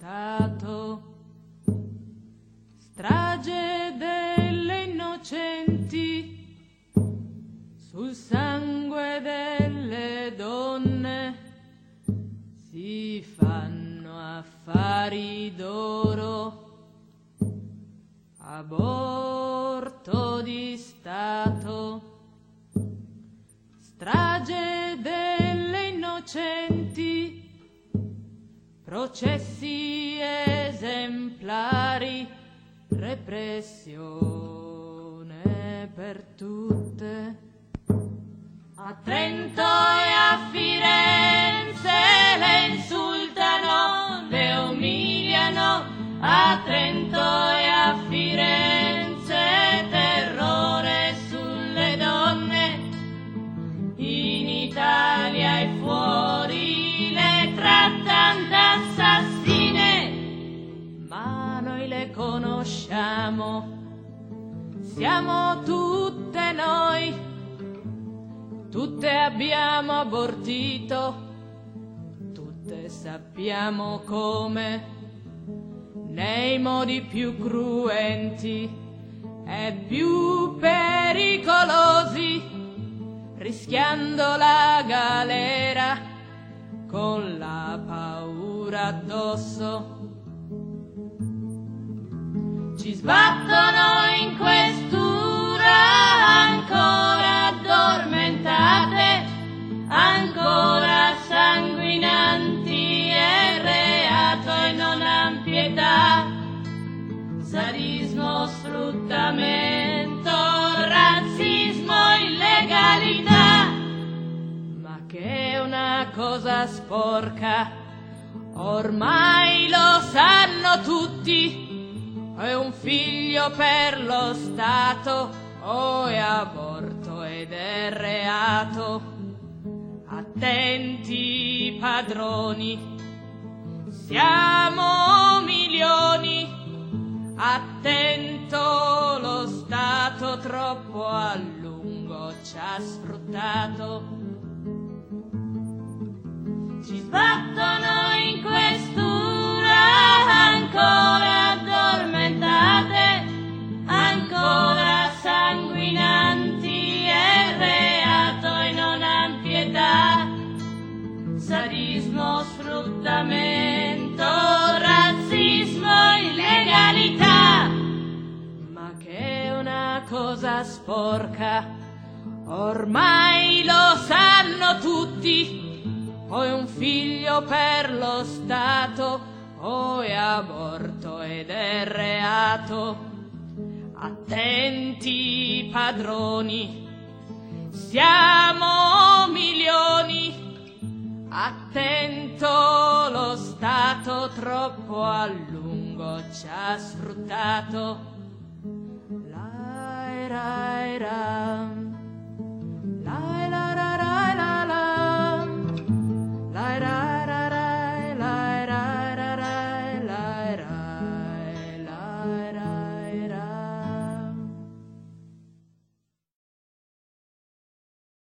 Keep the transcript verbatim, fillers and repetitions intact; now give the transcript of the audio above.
Stato, strage delle innocenti, sul sangue delle donne si fanno affari d'oro, aborto di Stato, strage delle innocenti, processi esemplari, repressione per tutte. A Trento e a Firenze le insultano, le umiliano. A Trento e a Firenze terrore sulle donne. In Italia e fuori le trattano da assassine, ma noi le conosciamo, siamo tutte noi, tutte abbiamo abortito, tutte sappiamo come, nei modi più cruenti e più pericolosi, rischiando la galera con la paura addosso. Ci sbattono in questura ancora addormentate, ancora sanguinanti, e reato e non han pietà, sadismo, sfruttamento, razzismo, illegalità. Ma che è una cosa sporca, ormai lo sanno tutti, è un figlio per lo Stato, o è aborto ed è reato. Attenti padroni, siamo milioni, attento lo Stato troppo a lungo ci ha sfruttato. Ci sbattono in questura ancora addormentate, ancora sanguinanti, e reato e non han pietà, sadismo, sfruttamento, razzismo, illegalità. Ma che è una cosa sporca, ormai lo sanno tutti, o è un figlio per lo Stato, o è aborto ed è reato. Attenti padroni, siamo milioni, attento lo Stato troppo a lungo ci ha sfruttato.